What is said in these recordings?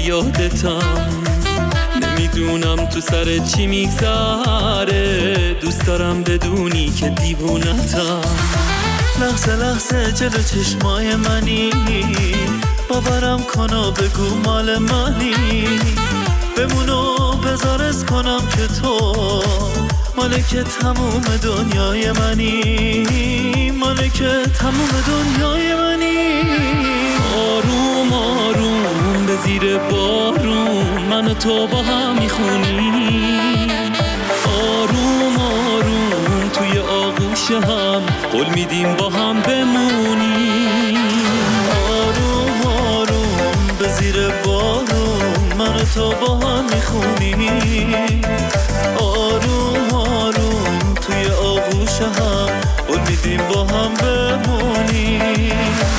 یادتم، نمیدونم تو سر چی میگذره، دوست دارم بدونی که دیوونتم. لحظه لحظه جلو چشمای منی، باورم کنا بگو مال منی، بمونو بذارز کنم که تو مالک تموم دنیای منی، مالک تموم دنیای منی. آروم آروم به زیر بارون من و تو با هم میخونیم، آروم آروم توی آغوش هم قول میدیم با هم بمونیم. آروم آروم به زیر بارون من و تو با هم میخونیم، آروم آروم توی آغوش هم قول میدیم با هم بمونیم.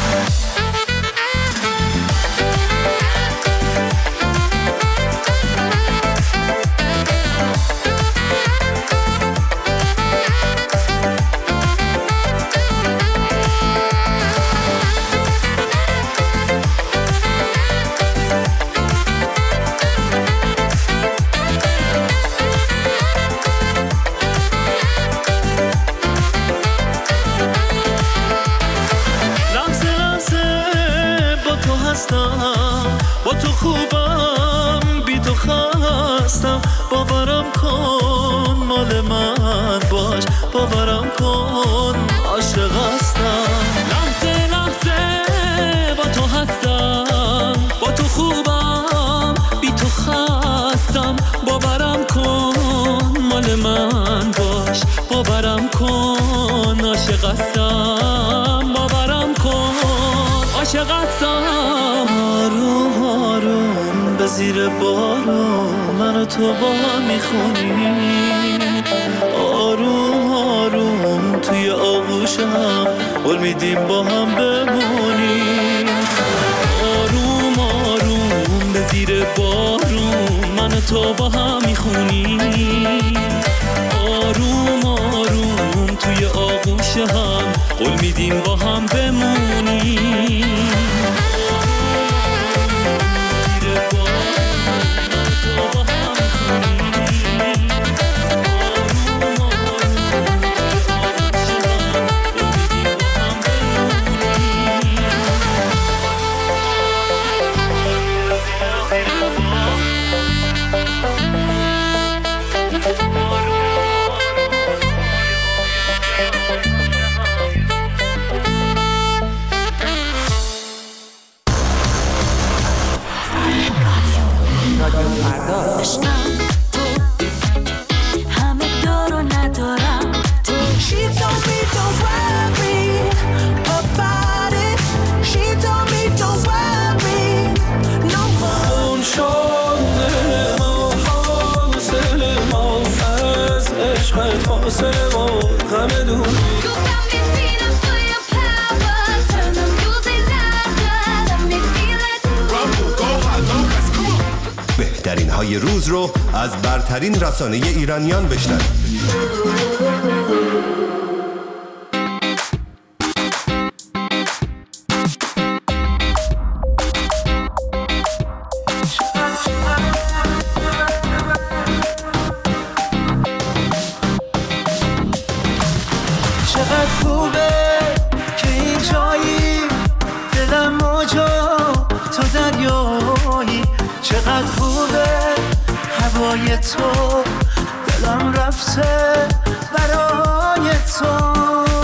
با تو خوبم بی تو خستم، باورم کن مال من باش، باورم کن عاشق هستم. لحظه لحظه با تو هستم، با تو خوبم بی تو خستم، باورم کن مال من باش، باورم کن عاشق هستم، باورم کن عاشق هستم. آروم آروم به زیر بارون من و تو با هم میخونیم، آروم آروم توی آغوش هم قول میدیم با هم بمونیم. آروم آروم به زیر بارون من و تو با هم میخونیم، آروم آروم توی آغوش هم قول میدیم با هم بمونیم. بهترین های روز رو از برترین رسانه ایرانیان بشنوید. چقدر خوبه که این جایی، دلم موجا تو دریایی، چقدر خوبه هوای تو، دلم رفته برای تو.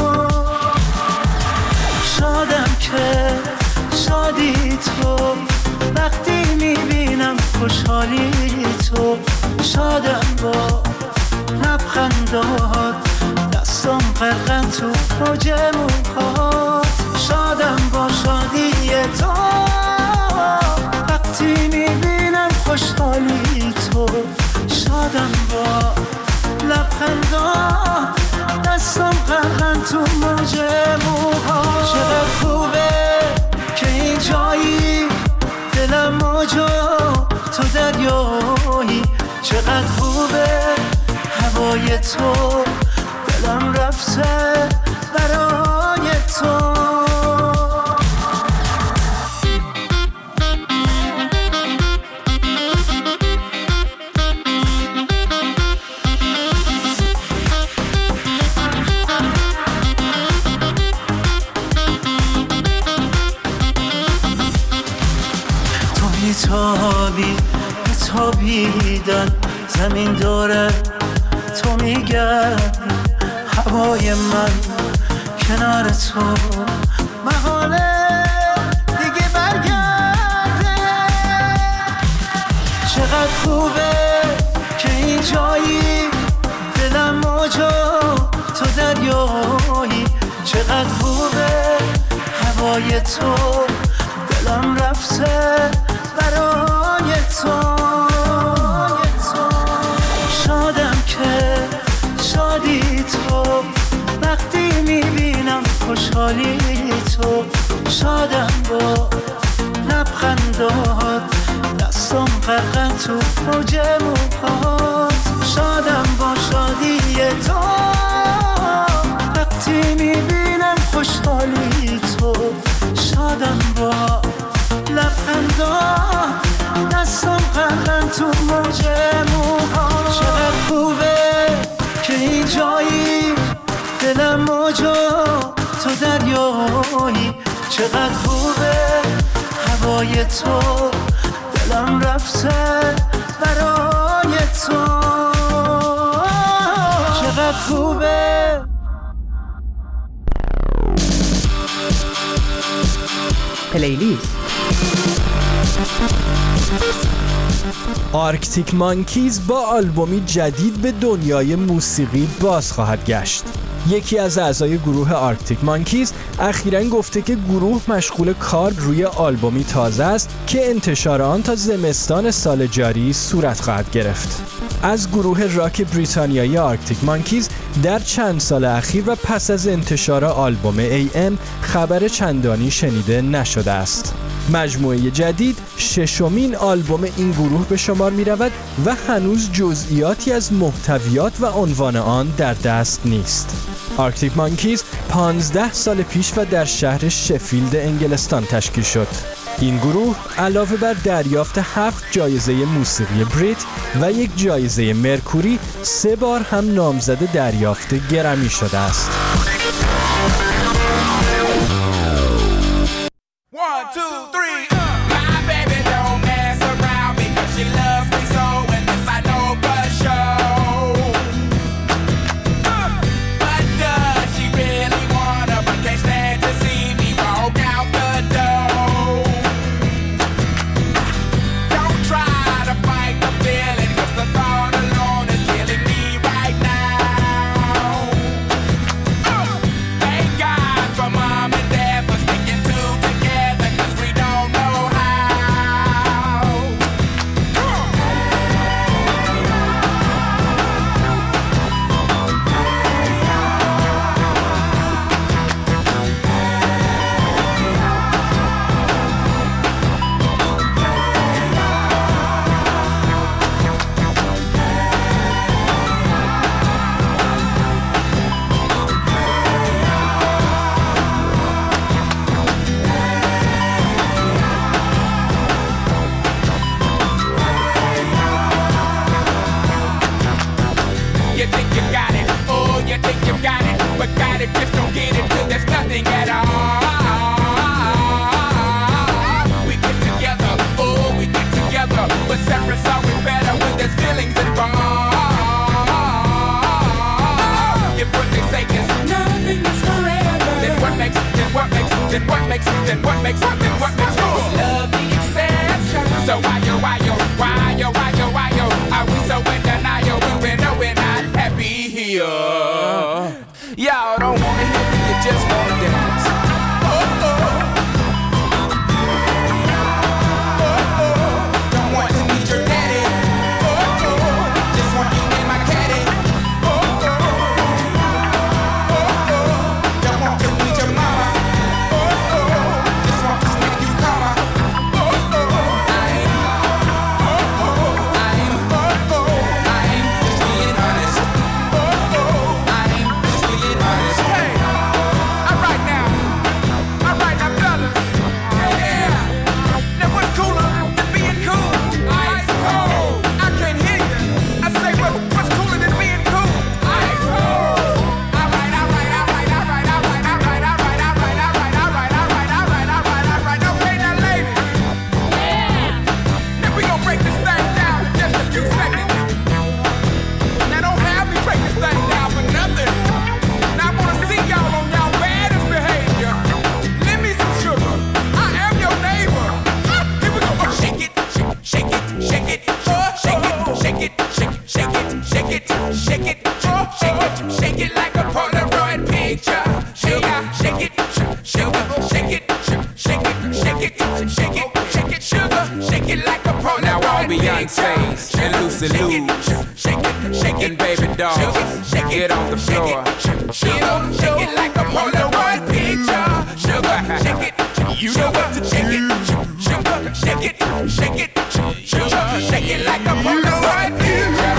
شادم که شادی تو، وقتی میبینم خوشحالی تو، شادم با لبخندات، دستم غرقن تو موج موهات، شادم با شادی تو، وقتی میبینم خوشحالی تو، شادم با لبخندات، دستم غرقن تو موج موهات. چقدر خوبه که این جایی، دلم موجا تو دریایی، چقدر خوبه هوای تو، دلم رفته برای تو. بیتابی بیتابیدن زمین داره تو میگردی هوای من کنار تو محاله دیگه برگرده چقدر خوبه که این جایی دلم موجا تو دریایی چقدر خوبه هوای تو دلم رفته برای تو شادم که شادی تو وقتی میبینم خوشحالی تو شادم با لبخندات دستم غرقه تو موج موهات شادم با شادی تو وقتی میبینم خوشحالی تو شادم با لبخندات دستم غرقه تو موج موهات چقدر خوبه که این جایی دلم موجا تو دریایی چقدر خوبه هوای تو دلم رفته برای تو چقدر خوبه پلیلیست. آرکتیک مانکیز با آلبومی جدید به دنیای موسیقی باز خواهد گشت. یکی از اعضای گروه آرکتیک مانکیز اخیراً گفته که گروه مشغول کار روی آلبومی تازه است که انتشار آن تا زمستان سال جاری صورت خواهد گرفت. از گروه راک بریتانیایی آرکتیک مانکیز در چند سال اخیر و پس از انتشار آلبوم AM خبر چندانی شنیده نشده است. مجموعه جدید ششمین آلبوم این گروه به شمار می رود و هنوز جزئیاتی از محتویات و عنوان آن در دست نیست. آرکتیک مانکیز 15 سال پیش و در شهر شفیلد انگلستان تشکیل شد. این گروه علاوه بر دریافت 7 جایزه موسیقی بریت و 1 جایزه مرکوری 3 بار هم نامزد دریافت گرمی شده است. 1 2 3 My baby don't mess around because she loves me so and this I know for sure. But does she really wanna but can't stand to see me walk out the door. Don't try to fight the feeling cause the thought alone is killing me right now. Thank God for mom and dad for sticking together cause we don't know how. You think you got it, oh, you think you got it, but got it, just don't get it till there's nothing at all. We get together, oh, we get together, but separate's always better when there's feelings involved. If what they say is nothing is forever, then what makes love the exception? So why are we so in denial when we know we're not happy here? Y'all don't wanna hear me, you just wanna dance. Oh, oh. Oh, oh. Don't want to meet your daddy. Oh, oh. Just want you in my caddy. Oh, oh. Oh, oh. Don't want to meet your mama. Oh, oh. Just want to make you come. Oh, oh. I ain't Now all Beyonce's and Lucy Lou, shaking baby doll, get on the floor, shake it like a Polaroid picture. Sugar, shake it, you know what to shake it. Sugar, shake it, shake it, sugar, shake it like a Polaroid picture.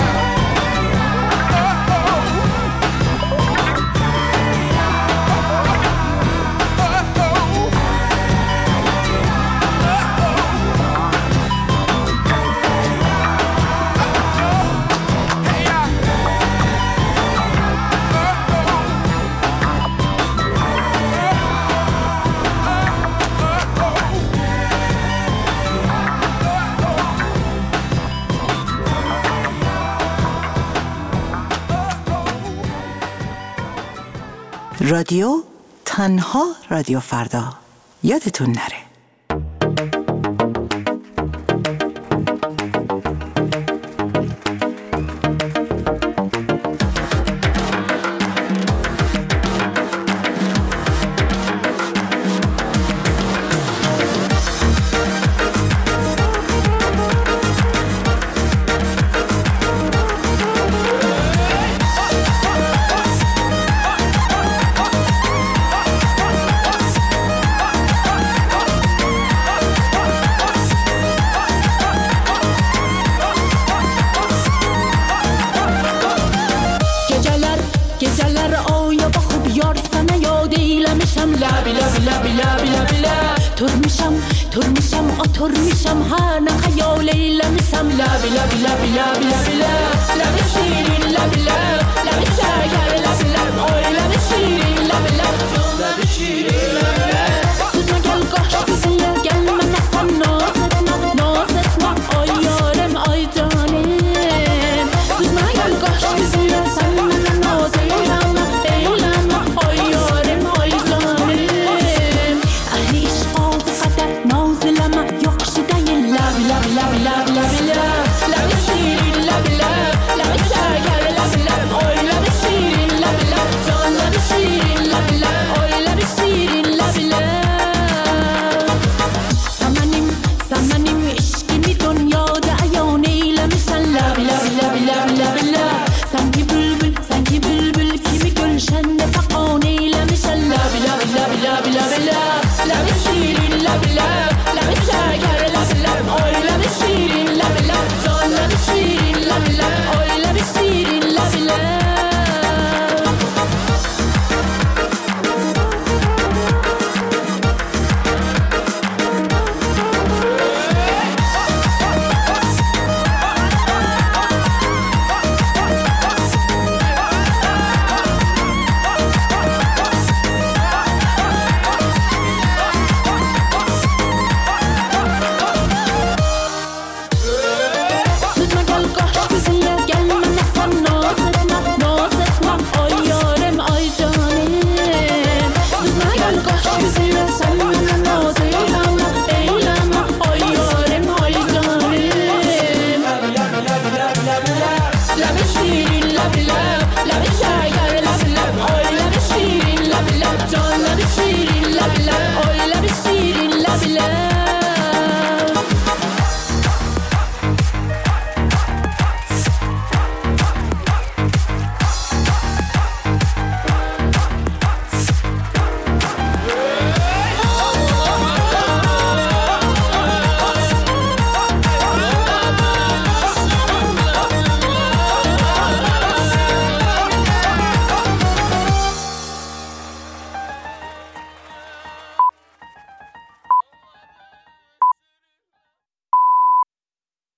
رادیو تنها رادیو فردا، یادتون نره. تر میشم هر نه خیالی لمیسم لبی لبی لبی لبی لبی لبی لبی شیرین لبی لبی لبی شگر